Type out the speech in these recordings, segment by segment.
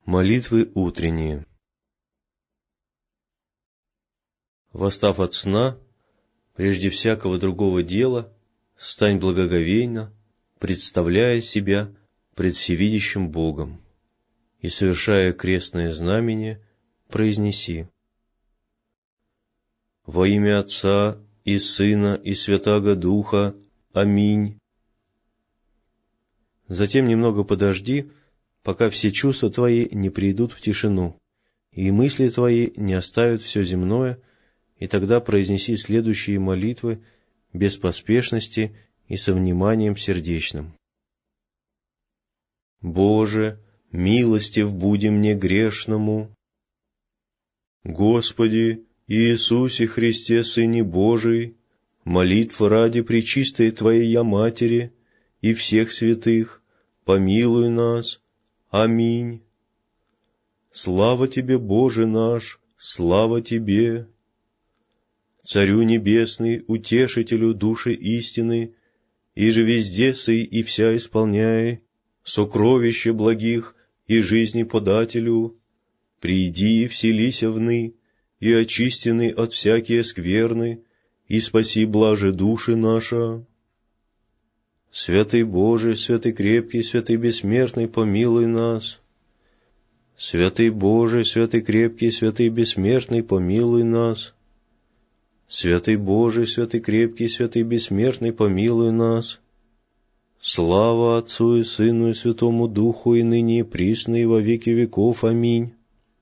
Молитвы утренние. Восстав от сна, прежде всякого другого дела, стань благоговейно, представляя себя пред всевидящим Богом, и, совершая крестное знамение, произнеси: «Во имя Отца и Сына и Святаго Духа. Аминь». Затем немного подожди, пока все чувства твои не придут в тишину, и мысли твои не оставят все земное, и тогда произнеси следующие молитвы без поспешности и со вниманием сердечным. «Боже, милостив буди мне грешному. Господи, Иисусе Христе, Сыне Божий, молитва ради пречистой Твоей я Матери и всех святых, помилуй нас. Аминь. Слава Тебе, Боже наш, слава Тебе! Царю Небесный, Утешителю души истины, и же везде сый и вся исполняй, сокровище благих и жизни подателю, приди и вселися вны, и очистены от всякие скверны, и спаси блаже души наша. Святый Боже, святый крепкий, святый бессмертный, помилуй нас. Святый Боже, святый крепкий, святый бессмертный, помилуй нас. Святый Боже, святый крепкий, святый бессмертный, помилуй нас. Слава Отцу и Сыну и Святому Духу, и ныне и присно, и во веки веков. Аминь.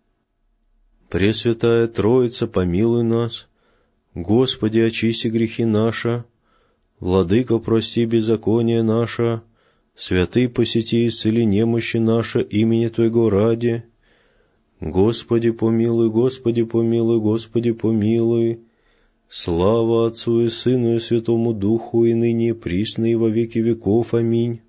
Пресвятая Троица, помилуй нас. Господи, очисти грехи наши. Владыка, прости беззаконие наше. Святый, посети и исцели немощи наши имени Твоего ради. Господи, помилуй, Господи, помилуй, Господи, помилуй. Слава Отцу и Сыну и Святому Духу, и ныне и присно, и во веки веков. Аминь.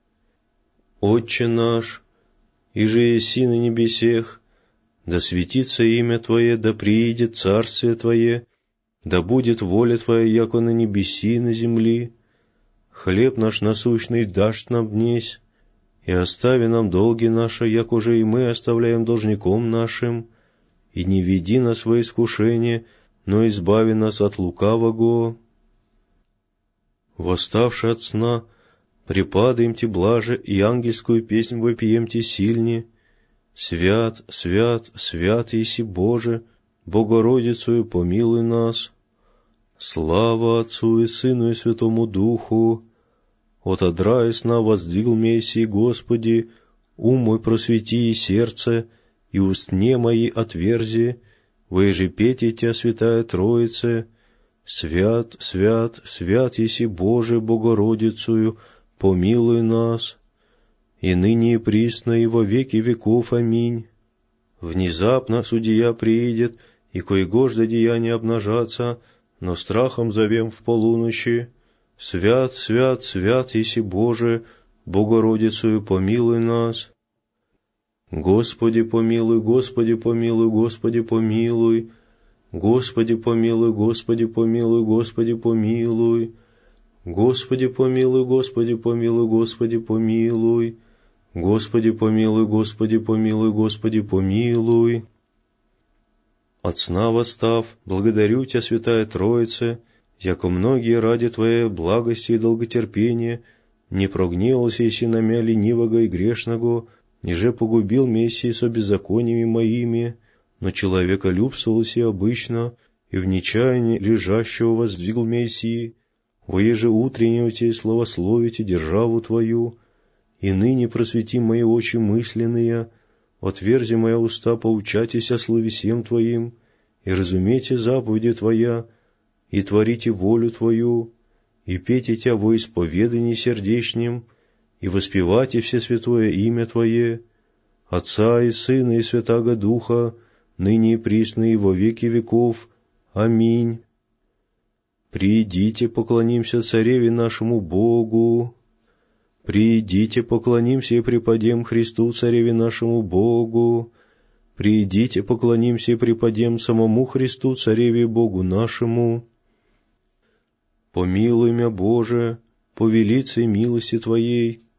Отче наш, иже еси на небесех, да светится имя Твое, да приидет царствие Твое, да будет воля Твоя, яко на небеси и на земли. Хлеб наш насущный дашь нам днесь, и остави нам долги наши, як уже и мы оставляем должником нашим, и не веди нас во искушение, но избави нас от лукавого. Восставши от сна, припадаемте блаже, и ангельскую песнь вопиемте сильне. Свят, свят, свят еси Боже, Богородицею помилуй нас. Слава Отцу и Сыну и Святому Духу. От одра и сна воздвигл Мессии Господи, ум мой просвети и сердце, и устне мои отверзи, воеже петь Тя, Святая Троице. Свят, свят, свят еси Боже, Богородицею, помилуй нас. И ныне и присно, и во веки веков. Аминь. Внезапно судья приидет, и коегожда деяния обнажатся, но страхом зовем в полуночи. Свят, свят, свят еси Боже, Богородицею, помилуй нас. Господи помилуй, Господи помилуй, Господи помилуй. Господи помилуй, Господи помилуй, Господи помилуй. Господи помилуй, Господи помилуй, Господи помилуй. Господи помилуй, Господи помилуй, Господи помилуй. От сна восстав, благодарю Тя, Святая Троица, яко многие ради Твоей благости и долготерпения не прогневался еси на мя ленивого и грешного, ниже погубил Мессии со беззакониями моими, но человеколюбствовался обычно, и в нечаянии лежащего воздвигл Мессии, воеже утреннего Те славословите державу Твою, и ныне просвети мои очи мысленные, отверзи моя уста поучатись о слове всем Твоим, и разумейте заповеди Твоя, и творите волю Твою, и пейте Тя во исповедании сердечнем, и воспевайте все святое имя Твое, Отца и Сына и Святаго Духа, ныне и присно и во веки веков. Аминь. Приидите, поклонимся Цареве нашему Богу. Приидите, поклонимся и преподем Христу, Цареве нашему Богу. Приидите, поклонимся и преподем самому Христу, Цареве Богу нашему. Помилуй мя, Боже, по велицей милости Твоей,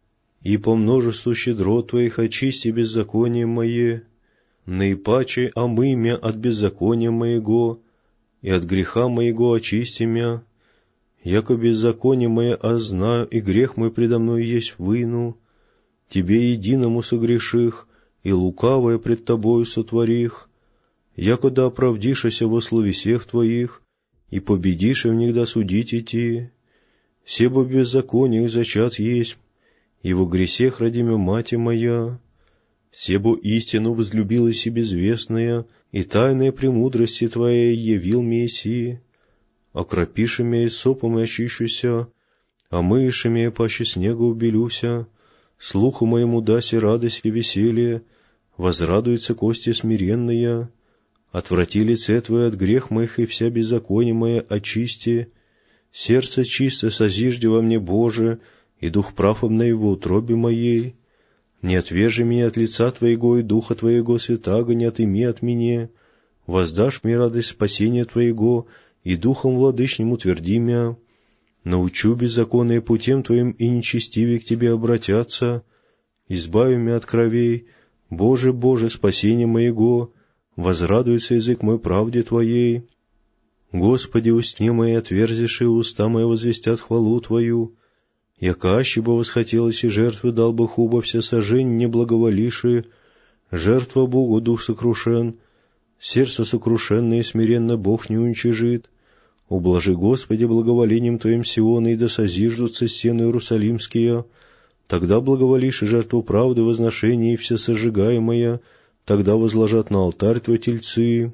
и по множеству щедрот Твоих очисти беззаконие мое, наипаче омый мя от беззакония моего, и от греха моего очисти мя, яко беззаконие мое ознаю, и грех мой предо мной есть выну, Тебе единому согреших, и лукавое пред Тобою сотворих, яко да оправдишася во слове всех Твоих, и победишь в них да судить идти. Себо беззакониях зачат есть, и во гресех родимя мати моя. Себо истину возлюбилась и безвестная, и тайная премудрости Твоей явил Мессии. Окропиши меня сопом и очищуся, омыешь меня паще снега убелюся, слуху моему даси радость и веселье, возрадуются кости смиренные. Отврати лице Твое от грех моих, и вся беззаконие мое очисти. Сердце чисто созижди во мне, Боже, и дух прав на его утробе моей. Не отвержи меня от лица Твоего, и духа Твоего святаго не отыми от меня. Воздашь мне радость спасения Твоего, и духом владычним утверди мя. Научу беззаконные путем Твоим, и нечестивее к Тебе обратятся. Избави меня от кровей, Боже, Боже, спасение моего, возрадуется язык мой правде Твоей. Господи, устни мои отверзишь, и уста мои возвестят хвалу Твою. Яко аще бы восхотелось и жертвы дал бы хуба все сожжень не благоволившие, жертва Богу дух сокрушен, сердце сокрушенное и смиренно Бог не уничижит. Ублажи, Господи, благоволением Твоим Сиона, и да созиждутся стены Иерусалимские. Тогда благоволишь и жертву правды, возношения и всесожигаемое, тогда возложат на алтарь Твой тельцы.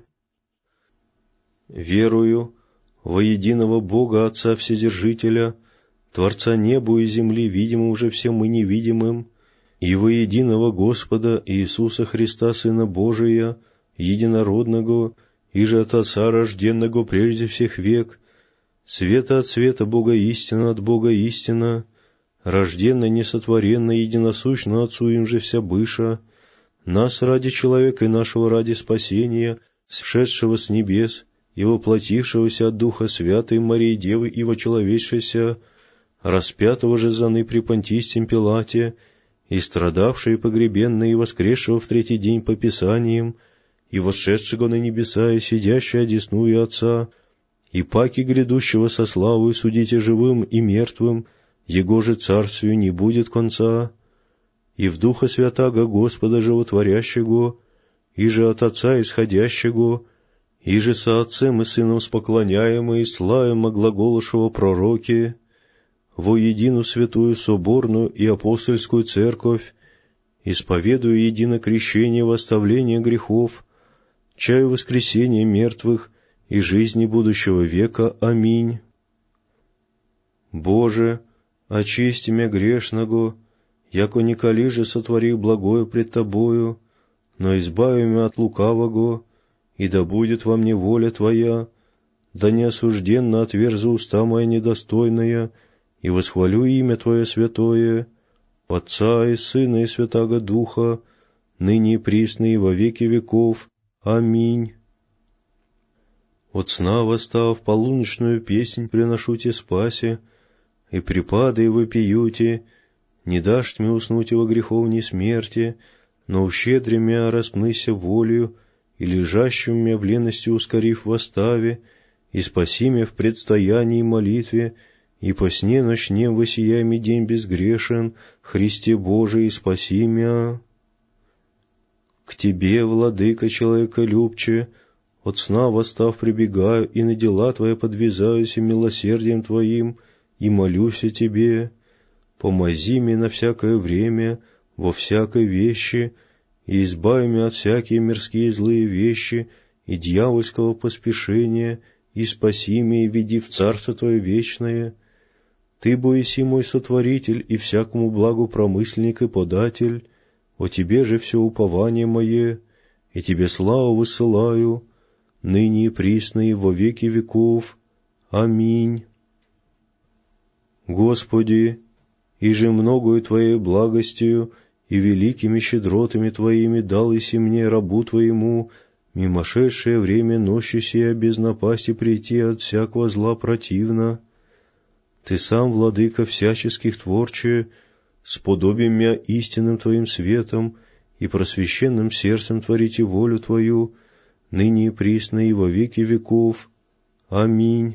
Верую во единого Бога, Отца Вседержителя, Творца небу и земли, видимым уже всем и невидимым, и во единого Господа Иисуса Христа, Сына Божия, единородного, и же от Отца рожденного прежде всех век, света от света, Бога истина от Бога истина, рожденная, несотворенная, единосущна Отцу им же вся быша, нас ради человека и нашего ради спасения, сшедшего с небес и воплотившегося от Духа Святой Марии Девы и вочеловечшегося, распятого же заны при Понтийском Пилате, и страдавшего и погребенного и воскресшего в третий день по Писаниям, и восшедшего на небеса, и сидящего одесную Отца, и паки грядущего со славою судите живым и мертвым, Его же царствию не будет конца, и в Духа Святаго Господа животворящего, и же от Отца исходящего, и же со Отцем и Сыном споклоняемо и славимо глаголошего пророки, во едину святую соборную и апостольскую церковь, исповедую едино крещение во оставление грехов, чаю воскресения мертвых и жизни будущего века. Аминь. Боже, очисти мя грешного, яко николи же сотворих благое пред Тобою, но избави мя от лукавого, и да будет во мне воля Твоя, да не осужденно отверзу уста моя недостойная, и восхвалю имя Твое святое, Отца и Сына и Святаго Духа, ныне и присно и во веки веков. Аминь. От сна восстав, полуночную песнь приношу Те спасе, и припады и вопиюте, не дашь мне уснуть во греховней смерти, но ущедри мя распнися волею, и лежащим мя в лености ускорив восставе, и спаси мя в предстоянии молитве, и по сне ночнем воссияй ми день безгрешен, Христе Божий, и спаси мя. К Тебе, Владыка человеколюбче, от сна восстав прибегаю, и на дела Твои подвязаюсь и милосердием Твоим, и молюсь о Тебе. Помози мне на всякое время, во всякой вещи, и избави меня от всякие мирские злые вещи и дьявольского поспешения, и спаси меня и веди в Царство Твое вечное. Ты, боиси мой сотворитель и всякому благу промысленник и податель, о Тебе же все упование мое, и Тебе славу высылаю, ныне и присно и во веки веков. Аминь. Господи, иже многою Твоей благостью и великими щедротами Твоими дал иси мне, рабу Твоему, мимошедшее время ночи сия без напасти прийти от всякого зла противно. Ты сам, Владыка всяческих творче, сподобим мя истинным Твоим светом и просвященным сердцем творите волю Твою, ныне и присно и во веки веков. Аминь.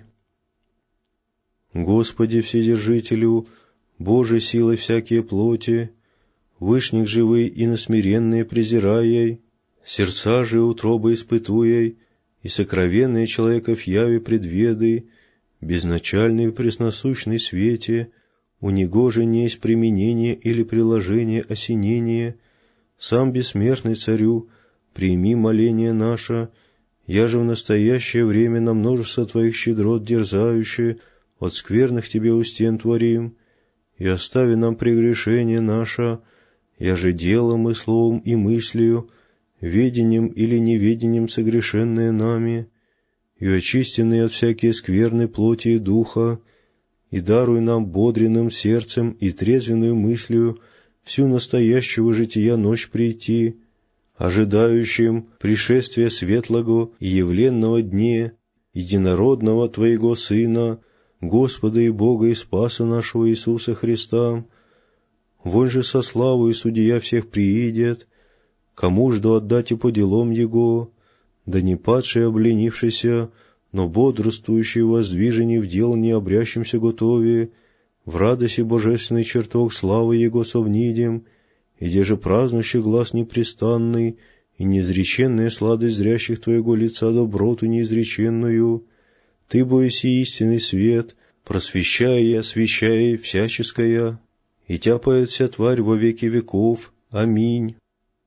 Господи Вседержителю, Боже силой всякие плоти, Вышних живый и насмиренные презираяй, сердца же утробы испытуяй, и сокровенные человеков яви предведы, безначальный и пресносущный свете, у него же не есть применение или приложение осенения, сам бессмертный царю, прими моление наше, я же в настоящее время на множество Твоих щедрот дерзающие, от скверных Тебе устен творим, и остави нам прегрешение наше, я же делом и словом и мыслью, ведением или неведением согрешенные нами, и очистенные от всякие скверны плоти и духа, и даруй нам бодренным сердцем и трезвенную мыслью всю настоящего жития ночь прийти, ожидающим пришествия светлого и явленного дне, единородного Твоего Сына, Господа и Бога и Спаса нашего Иисуса Христа. Вон же со славою Судья всех приидет, кому жду отдать и по делам Его, да не падший обленившийся, но бодрствующий воздвиженный в дел не обрящимся готове, в радости божественный чертог славы Его совнидем, и где же празднующий глаз непрестанный, и неизреченная сладость зрящих Твоего лица доброту неизреченную, Ты боиси истинный свет, просвещая и освещая всяческая, и тяпает вся тварь во веки веков. Аминь.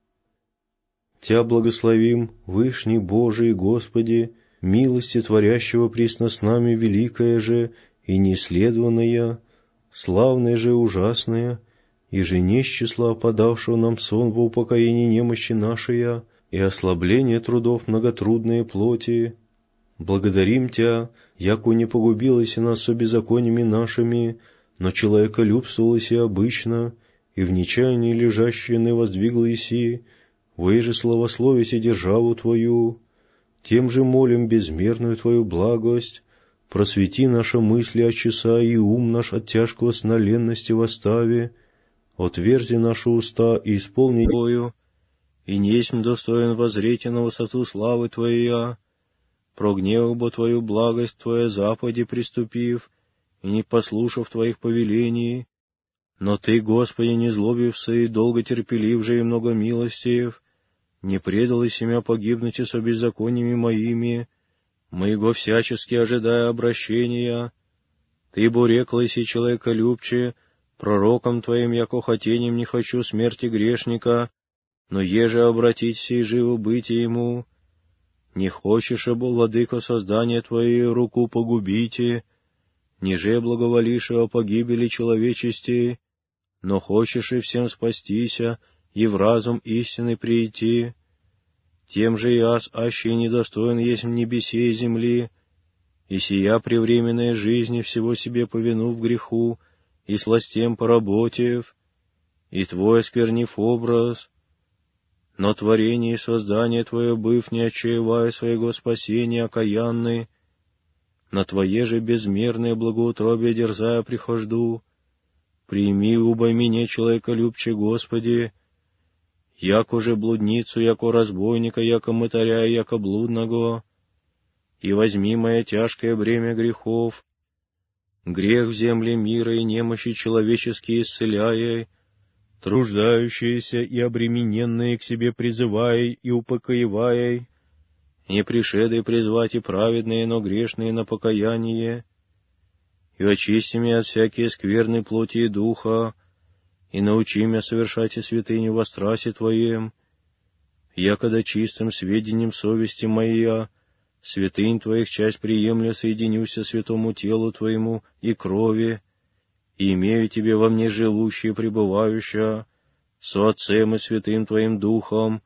Тя благословим, Вышний Божий Господи, милости творящего присно с нами великая же и неисследованная, славная же ужасная, и же не с числа подавшего нам сон во упокоении немощи нашей и ослабление трудов многотрудные плоти. Благодарим Тя, яко не погубилась нас со беззакониями нашими, но человеколюбствовалась и обычно, и в нечаянии лежащие не воздвиглась, воеже славословите державу Твою. Тем же молим безмерную Твою благость, просвети наши мысли от часа и ум наш от тяжкого сна ленности восставе, отверзи наши уста и исполни Твою, и не есть достоин воззреть на высоту славы Твоей, прогневав бы Твою благость, Твоя заповеди приступив, и не послушав Твоих повелений. Но Ты, Господи, не злобився и долго терпелив же и много милостив, не предал и семя погибнуть и со беззакониями моими, моего всячески ожидая обращения. Ты бо реклайся человеколюбче, пророком Твоим, яко хотением не хочу смерти грешника, но еже обратиться и живо быть ему. Не хочешь, бо, владыко, создание Твое руку погубите, ниже благоволишь о погибели человечести, но хочешь и всем спастися, и в разум истины прийти. Тем же и аз, аще недостоин есть в небесе и земли, и сия превременная жизни всего себе повину в греху, и сластем поработев, и Твой осквернив образ, но творение и создание Твое, быв не отчаивая своего спасения окаянны, на Твое же безмерное благоутробие дерзая прихожду, прими, убой меня, человеколюбче, Господи, яко же блудницу, яко разбойника, яко мытаря, яко блудного, и возьми мое тяжкое бремя грехов, грех в земле мира и немощи человеческие исцеляя, труждающиеся и обремененные к себе призывая и упокоевая, не пришедой призвать и праведные, но грешные на покаяние, и очисти меня от всякие скверной плоти и духа, и научи меня совершать и святыню во страсе Твоем, якогда чистым сведением совести моя, святынь Твоих часть приемля соединюся святому телу Твоему и крови, и имею Тебе во мне живущее и пребывающее, со Отцем и Святым Твоим Духом,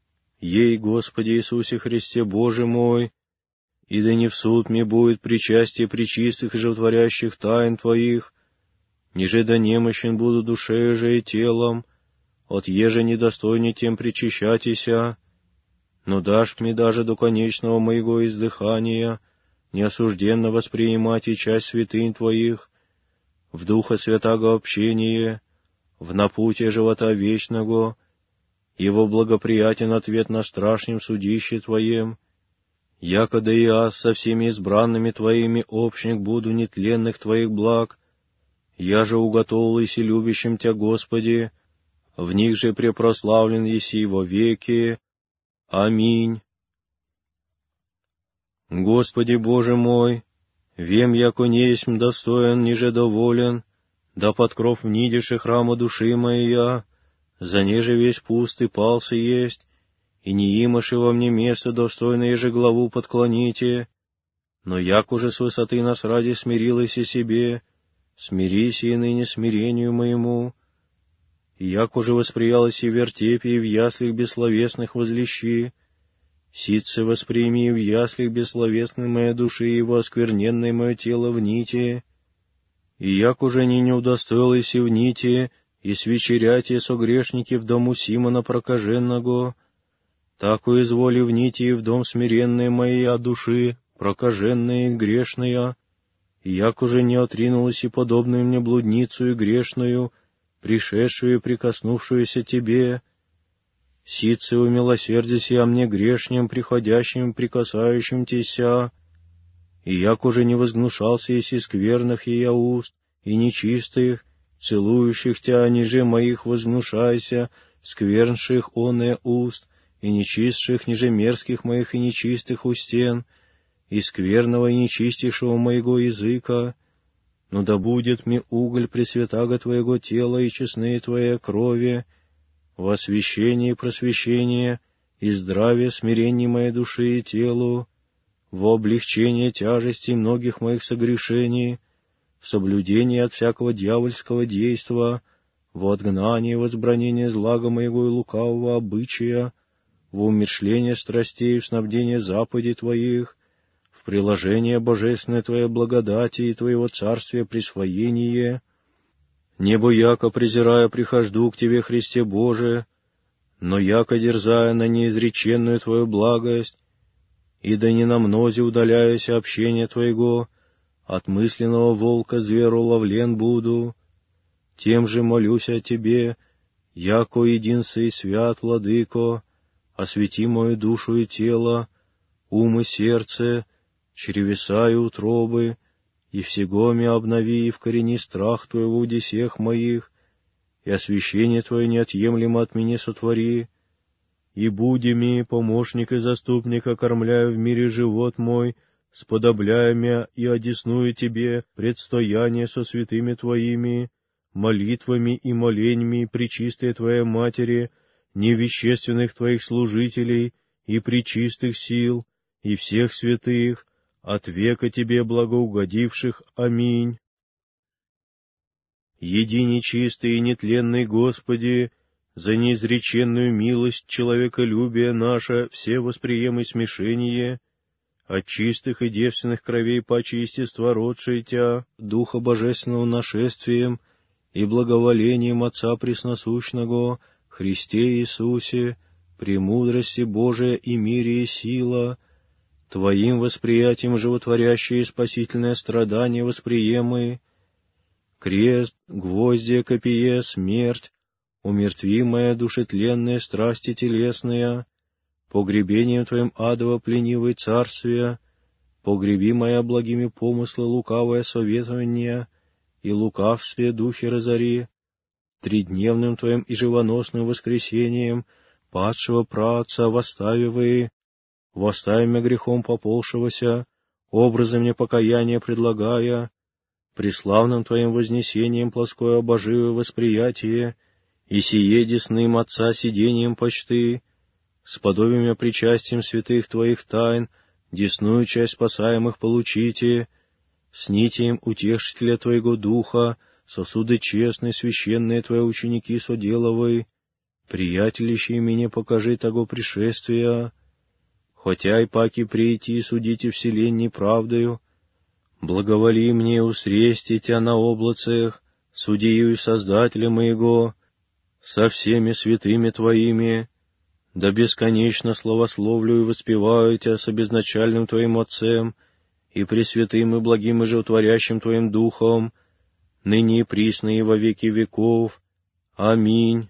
ей, Господи Иисусе Христе, Боже мой, и да не в суд мне будет причастие пречистых и животворящих тайн Твоих, ниже да немощен буду душею же и телом, от еже недостойней тем причащатися, но дашь мне даже до конечного моего издыхания неосужденно воспринимать и часть святынь Твоих, в Духа Святаго общение, в напутие живота вечного, и во благоприятен ответ на страшном судище Твоем, якода и аз со всеми избранными Твоими общник буду нетленных Твоих благ, я же уготовил еси любящим Тя, Господи, в них же препрославлен еси во веки. Аминь. Господи Боже мой, вем, яко не есмь достоин, ниже доволен, да под кров внидиши храма души моя, за неже весь пуст и пался есть, и не имаши во мне место достойное, еже главу подклоните, но як уже с высоты нас ради смирилась и себе, смирись и ныне смирению моему, и як уже восприялась и вертепе, и в яслях бессловесных возлещи, ситце восприми и в яслях бессловесной моей души, и оскверненное мое тело в нити, и як уже не удостоилась и в нити, и свечеряте со грешники в дому Симона прокаженного, так уизволи в нити и в дом смиренной моей от души, прокаженная и грешная, и як уже не отринулась и подобную мне блудницу и грешную, пришедшую и прикоснувшуюся Тебе, ситце умилосердися о мне грешнем, приходящим, прикасающим Теся, и як уже не возгнушался еси скверных и я уст, и нечистых, целующих Тя, ниже моих возгнушайся, сквернших оное уст, и нечистших, ниже мерзких моих и нечистых устен, и скверного и нечистейшего моего языка, но да будет мне уголь пресвятаго Твоего тела и честные Твоей крови, во освящение и просвещение, и здравие смирение моей души и телу, во облегчение тяжести многих моих согрешений, в соблюдение от всякого дьявольского действа, во отгнание и возбранение злага моего и лукавого обычая, во умершление страстей, в снабдение заповедей Твоих, в приложение божественной Твоей благодати и Твоего царствия присвоение, небо яко презирая прихожду к Тебе, Христе Боже, но яко дерзая на неизреченную Твою благость, и да не на мнозе удаляюсь общения Твоего, от мысленного волка зверу ловлен буду, тем же молюсь о Тебе, яко единство и свят, Владыко, освети мою душу и тело, ум и сердце, чревеса и утробы, и всегоми обнови и вкорени страх Твой в удесех моих, и освящение Твое неотъемлемо от меня сотвори, и буди ми, помощник и заступник, окормляю в мире живот мой, сподобляя мя и одесную Тебе предстояние со святыми Твоими, молитвами и моленьми пречистой Твоей Матери, невещественных Твоих служителей и пречистых сил, и всех святых, от века Тебе благоугодивших. Аминь. Едине чистый и нетленный Господи, за неизреченную милость человеколюбия наше все восприем и смешение, от чистых и девственных кровей паче естества родшие Тя, Духа Божественного нашествием и благоволением Отца Пресносущного, Христе Иисусе, премудрости Божия и мире и сила, Твоим восприятием животворящие спасительное страдание восприемы, крест, гвоздья, копье, смерть, умертви моя душетленная страсти телесная, погребением Твоим адово пленивой царствия, погреби моя благими помыслы лукавое советование и лукавствие духи разори, тридневным Твоим и живоносным воскресением падшего праотца восставивай, восставимя грехом пополшегося, образом непокаяния предлагая, преславным Твоим вознесением плоское обоживое восприятие, и сие десным Отца сидением почты, сподобимя причастием святых Твоих тайн, десную часть спасаемых получите, с нитием утешителя Твоего Духа, сосуды честные, священные Твои ученики соделовай, приятелищи меня покажи того пришествия, хотя и паки прийти судите вселенной правдою, благоволи мне усрести Тя на облацах, судью и Создателя моего, со всеми святыми Твоими, да бесконечно славословлю и воспеваю Тя с обезначальным Твоим Отцем и пресвятым и благим и животворящим Твоим Духом, ныне и присно и во веки веков. Аминь.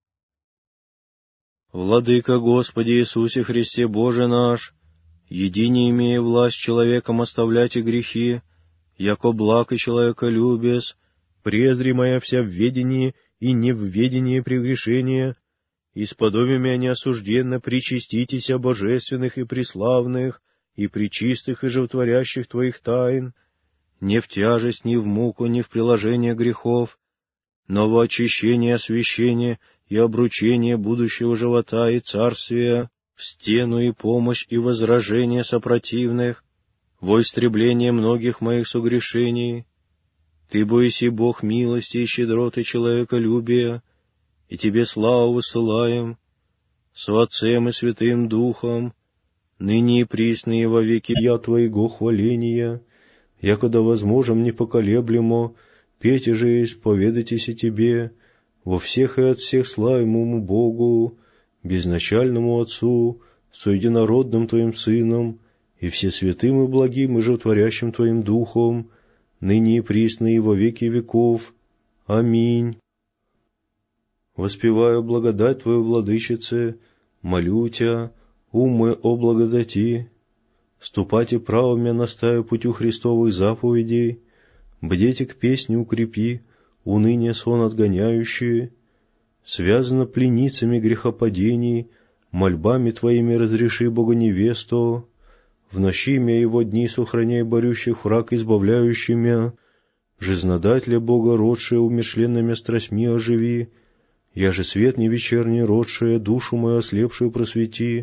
Владыка Господи Иисусе Христе Боже наш, едине имея власть человеком оставлять и грехи, яко благ и человеколюбец, презри моя вся в ведении и не в ведении прегрешения, и с подобиями неосужденно причаститеся божественных и преславных, и пречистых и животворящих Твоих тайн, не в тяжесть, ни в муку, ни в приложение грехов, но во очищение, освящение и обручение будущего живота и царствия, в стену и помощь и возражение сопротивных, во истребление многих моих согрешений. Ты боиси Бог милости и щедроты человеколюбия, и Тебе славу высылаем, со Отцем и Святым Духом, ныне и присно и во веки я Твоего хваления, якода возможем непоколеблемо, пейте же и исповедайтесь и Тебе, во всех и от всех славимому Богу, безначальному Отцу, со единородным Твоим Сыном, и всесвятым и благим и животворящим Твоим Духом, ныне и присно и во веки веков. Аминь. Воспеваю благодать Твою, Владычице, молю Тя, ум мой о благодати, ступайте правыми настаю путю Христовых заповедей, бдете к песне укрепи, уныние сон отгоняющие, связано пленницами грехопадений, мольбами Твоими разреши Богоневесту, в ночи мя его дни сохраняй борющих враг избавляющий мя, жизнодателя Бога родшая умершленными страстьми оживи, я же свет не вечерний родшая, душу мою ослепшую просвети,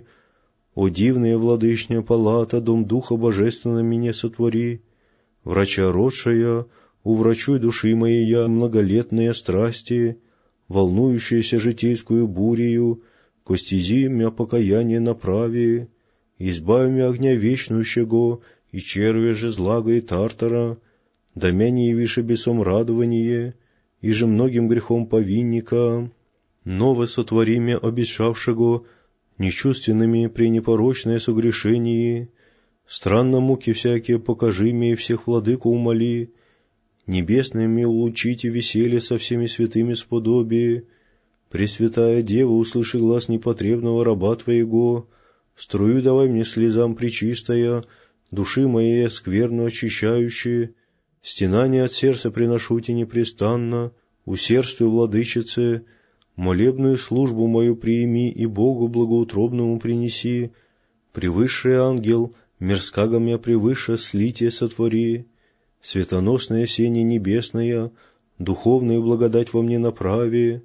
о дивная владычня палата, дом Духа Божественного меня сотвори, врача родшая, уврачуй души моей я многолетные страсти, волнующиеся житейскую бурею, ко стези мя покаяние направи, избави мя огня вечнущего, и червя же злага и тартара, да мя не явише бесом радование, и же многим грехом повинника, ново сотвори мя обещавшего, нечувственными при непорочное согрешении, странно муки всякие покажи мне и всех владыку умоли, небесными улучите веселье со всеми святыми сподобие, Пресвятая Дева, услыши глаз непотребного раба Твоего, струю давай мне слезам пречистая, души моей скверно очищающие, стенания от сердца приношу Тебе непрестанно, усердствуй, Владычице, молебную службу мою приими и Богу благоутробному принеси, превысший ангел, мирскаго мя превыше слитие сотвори, светоносное сение небесное, духовную благодать во мне направи,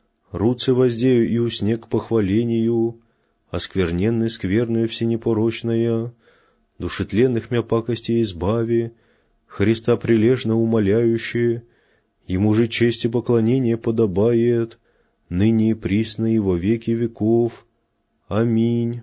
руцы воздею и усне к похвалению, оскверненной скверную всенепорочная, душетленных мя пакости избави, Христа прилежно умоляющие, Ему же честь и поклонение подобает, ныне и присно и во веки веков. Аминь.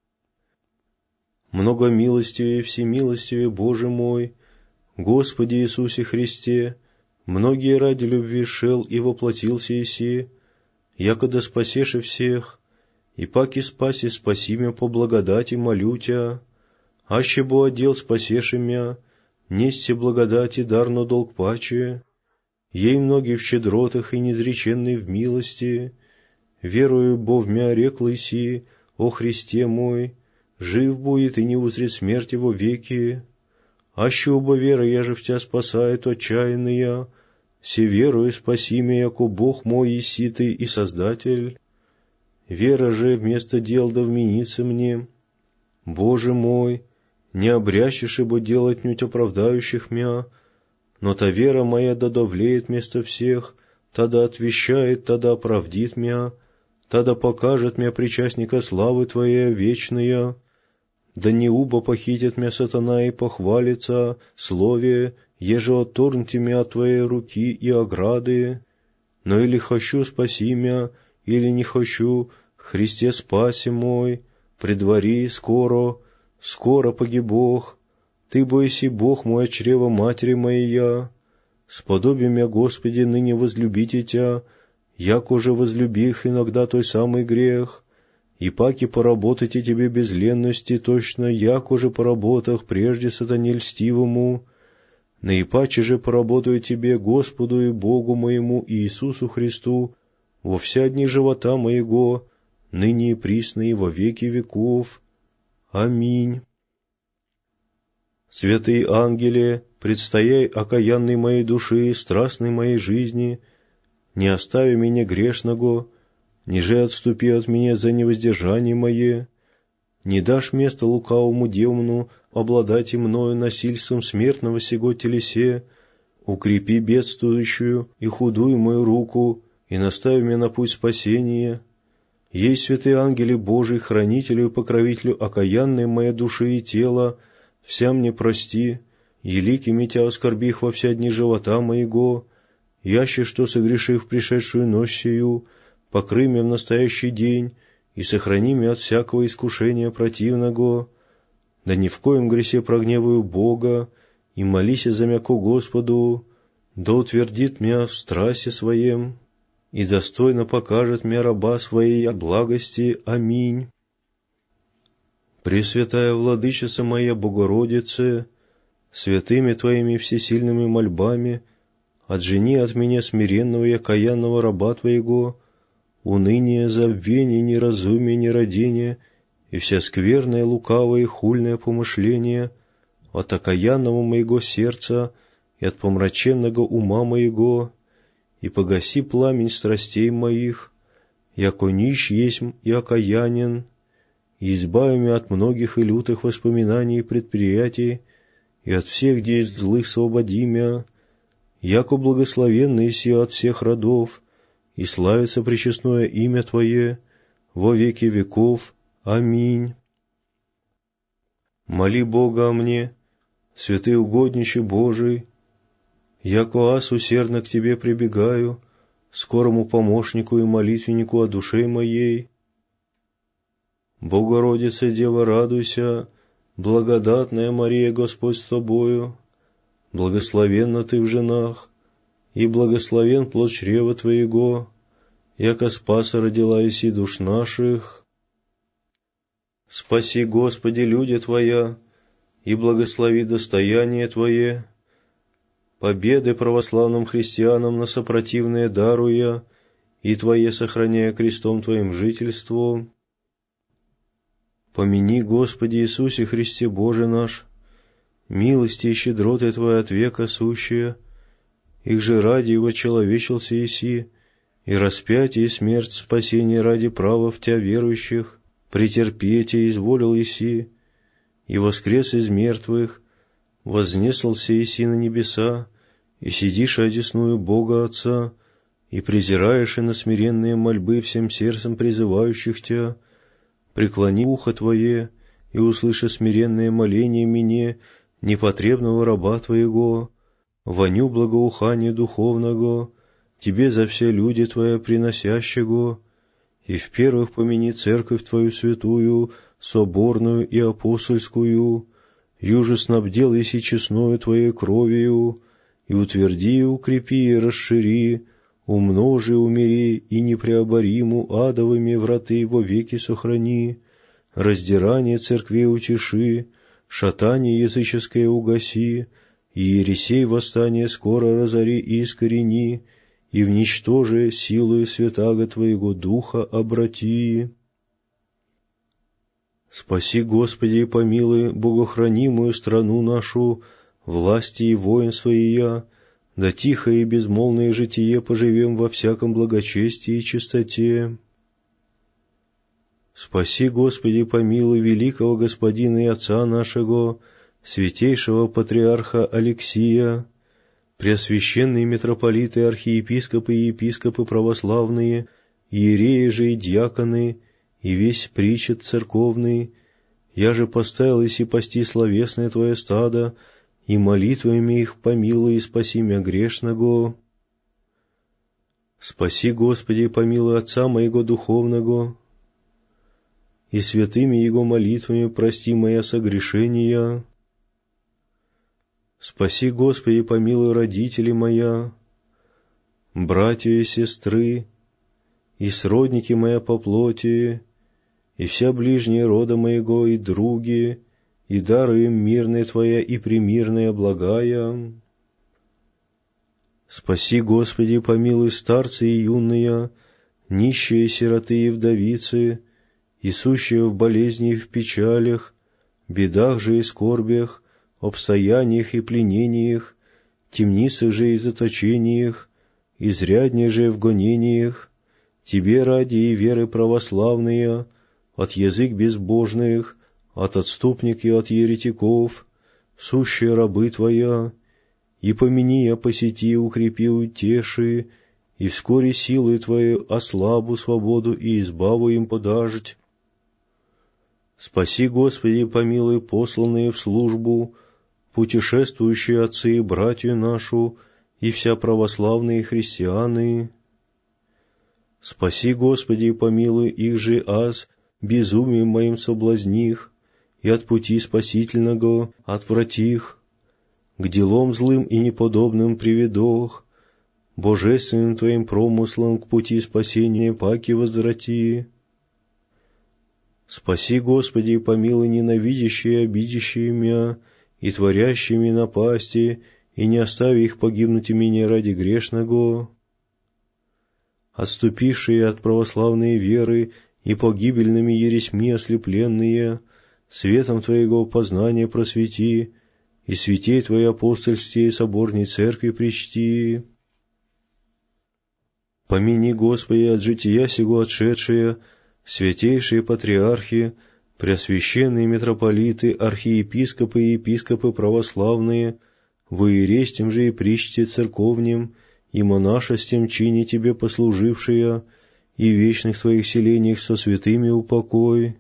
Многомилостивее и всемилостивее Боже мой, Господи Иисусе Христе, многие ради любви шел и воплотился еси, якода спасеши всех, и паки спаси спаси мя по благодати молю Тя, аще бо отдел спасеши мя, несте благодати дарно долг паче, ей многие в щедротах и неизреченный в милости, верую бо в мя реклый си, о Христе мой, жив будет и не узрит смерти во веки, аще оба вера я же в Тя спасает отчаянная, се верую спаси меня, яко Бог мой еси Ты и Создатель, вера же вместо дел да вменится мне, Боже мой, не обрящешь ибо делать нють оправдающих мя, но та вера моя да довлеет вместо всех, та да отвещает, та да оправдит мя, та да покажет мя причастника славы Твоей вечная, да не убо похитит мя сатана и похвалится слове, еже отторгньте мя от Твоей руки и ограды, но или хочу спаси мя, или не хочу, Христе спаси мой, предвари скоро, скоро погибох, Ты бойся Бог мой от чрева матери моя, сподоби мя, Господи, ныне возлюбите Тя, яко же возлюбих иногда той самый грех, и паки поработайте Тебе без ленности, точно яко же поработах прежде сатане льстивому, наипаче же поработаю Тебе, Господу и Богу моему Иисусу Христу, во вся дни живота моего, ныне и присно и во веки веков. Аминь. Святые ангеле, предстояй окаянной моей души, страстной моей жизни, не остави меня грешного, ниже отступи от меня за невоздержание мое, не дашь места лукавому демону обладать и мною насильством смертного сего телесе, укрепи бедствующую и худую мою руку, и настави меня на путь спасения. Ей, святые ангели Божий, хранителю и покровителю окаянной моей души и тела, вся мне прости, еликими тя оскорбих во вся дни живота моего, яще что согрешив пришедшую ночь сию, покрый меня в настоящий день, и сохрани меня от всякого искушения противного, да ни в коем гресе прогневаю Бога, и молися за мя ко Господу, да утвердит меня в страсти своем, и достойно покажет мне раба своей благости. Аминь. Пресвятая Владычица моя Богородице, святыми Твоими всесильными мольбами, отжени от меня смиренного и окаянного раба Твоего, уныние, забвение, неразумие, нерадение и вся скверное, лукавое и хульное помышление от окаянного моего сердца и от помраченного ума моего, и погаси пламень страстей моих, яко нищ есмь и окаянен, и избави меня от многих и лютых воспоминаний и предприятий, и от всех действ злых свободи мя, яко благословенный си от всех родов, и славится пречестное имя Твое во веки веков. Аминь. Моли Бога о мне, святый угодниче Божий, яко аз усердно к Тебе прибегаю, скорому помощнику и молитвеннику о душе моей. Богородица, Дева, радуйся, благодатная Мария, Господь с Тобою, благословенна Ты в женах, и благословен плод чрева Твоего, яко Спаса родила иси душ наших. Спаси, Господи, люди Твоя, и благослови достояние Твое, победы православным христианам на сопротивное даруя, и Твое сохраняя крестом Твоим жительство. Помяни, Господи Иисусе Христе Боже наш, милости и щедроты Твоя от века сущая, их же ради его человечился еси, и распятие и смерть спасение ради права в Тя верующих, претерпеть и изволил еси, и воскрес из мертвых, вознесался еси на небеса, и сидишь одесную Бога Отца, и презираешь и на смиренные мольбы всем сердцем призывающих Тя, преклони ухо Твое, и услыши смиренное моление мне, непотребного раба Твоего, воню благоухания духовного, Тебе за все люди Твоя приносящего, и в первых помяни церковь Твою святую, соборную и апостольскую, юже снабдел еси честною Твоей кровью, и утверди, и укрепи, и расшири, умножи, умири, и непреобориму адовыми враты во веки сохрани, раздирание церквей утеши, шатание языческое угаси, и ересей восстание скоро разори и искорени, и вничтоже силою святаго Твоего Духа обрати. Спаси, Господи, и помилуй богохранимую страну нашу, власти и воинство Ия, да тихое и безмолвное житие поживем во всяком благочестии и чистоте. Спаси, Господи, помилуй великого Господина и Отца нашего, святейшего патриарха Алексия, преосвященные митрополиты, архиепископы и епископы православные, иереи же и диаконы, и весь причет церковный, я же поставил еси пасти словесное Твое стадо, и молитвами их помилуй и спаси мя грешного. Спаси, Господи, помилуй Отца моего духовного, и святыми Его молитвами прости моя согрешения. Спаси, Господи, помилуй родители моя, братья и сестры, и сродники моя по плоти, и вся ближняя рода моего, и други, и даруй им мирное Твоя и премирное благая. Спаси, Господи, помилуй старцы и юные, нищие, сироты и вдовицы, и сущие в болезни и в печалях, бедах же и скорбях, обстояниях и пленениях, темницах же и заточениях, изряднее же в гонениях, Тебе ради и веры православные, от язык безбожных, от отступник и от еретиков, сущие рабы Твоя, и помяни, я посети, укрепи, утеши, и вскоре силы Твоей ослабу свободу и избаву им подажить. Спаси, Господи, помилуй посланные в службу, путешествующие отцы и братью нашу, и вся православные христианы. Спаси, Господи, помилуй их же аз, безумием моим соблазних, и от пути спасительного отвратих, к делам злым и неподобным приведох, божественным Твоим промыслом к пути спасения паки возврати. Спаси, Господи, помилуй ненавидящие и обидящие мя, и творящими напасти, и не остави их погибнуть и меня ради грешного. Отступившие от православной веры и погибельными ересьми ослепленные, светом Твоего познания просвети, и святей Твоей апостольстве и соборней церкви причти. Помяни, Господи, от жития сего отшедшие, святейшие патриархи, преосвященные митрополиты, архиепископы и епископы православные, во иерестем же и причте церковнем, и монашествем чине Тебе послужившие, и в вечных Твоих селениях со святыми упокой.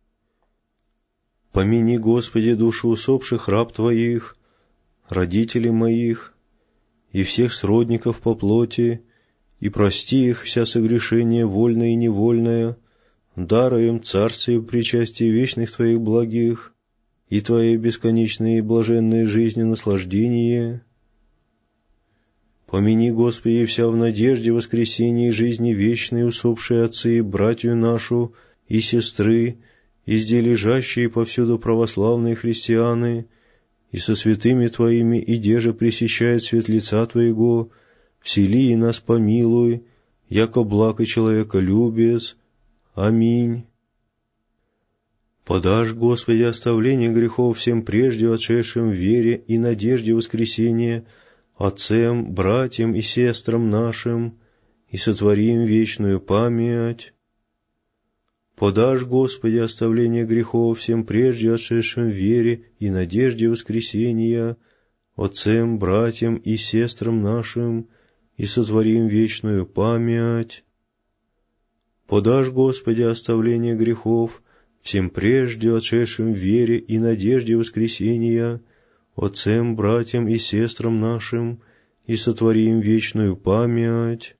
Помяни, Господи, души усопших раб Твоих, родителей моих, и всех сродников по плоти, и прости их вся согрешение вольное и невольное, даруй им царствие и причастие вечных Твоих благих, и Твоей бесконечной и блаженной жизни наслаждение. Помяни, Господи, вся в надежде воскресения и жизни вечной усопшие отцы и братью нашу, и сестры, и зде лежащие повсюду православные христианы, и со святыми Твоими, и деже пресещает свет лица Твоего, всели и нас помилуй, яко благ и человеколюбец. Аминь. Подашь, Господи, оставление грехов всем прежде отшедшим в вере и надежде воскресения, отцам, братьям и сестрам нашим, и сотворим вечную память. Подашь, Господи, оставление грехов всем прежде отшедшим в вере и надежде воскресения, отцам, братьям и сестрам нашим, и сотворим вечную память. Подашь, Господи, оставление грехов всем прежде отшедшим в вере и надежде воскресения, отцам, братьям и сестрам нашим, и сотворим вечную память.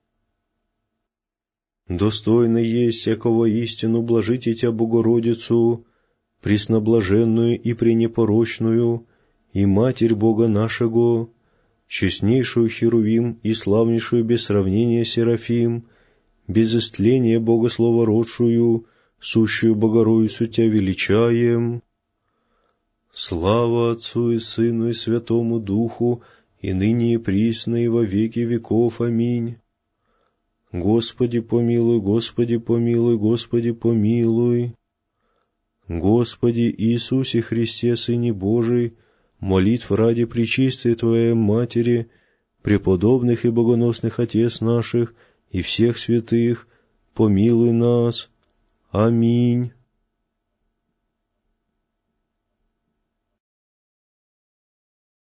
Достойно есть всякого истину блажите Тя Богородицу, пресноблаженную и пренепорочную, и Матерь Бога нашего, честнейшую Херувим и славнейшую без сравнения Серафим, без истления Богословородшую, сущую Богородицу Тя величаем. Слава Отцу и Сыну и Святому Духу, и ныне и присно и во веки веков. Аминь. Господи помилуй, Господи помилуй, Господи помилуй. Господи Иисусе Христе, Сыне Божий, молитв ради пречистой Твоей Матери, преподобных и богоносных Отец наших и всех святых, помилуй нас. Аминь.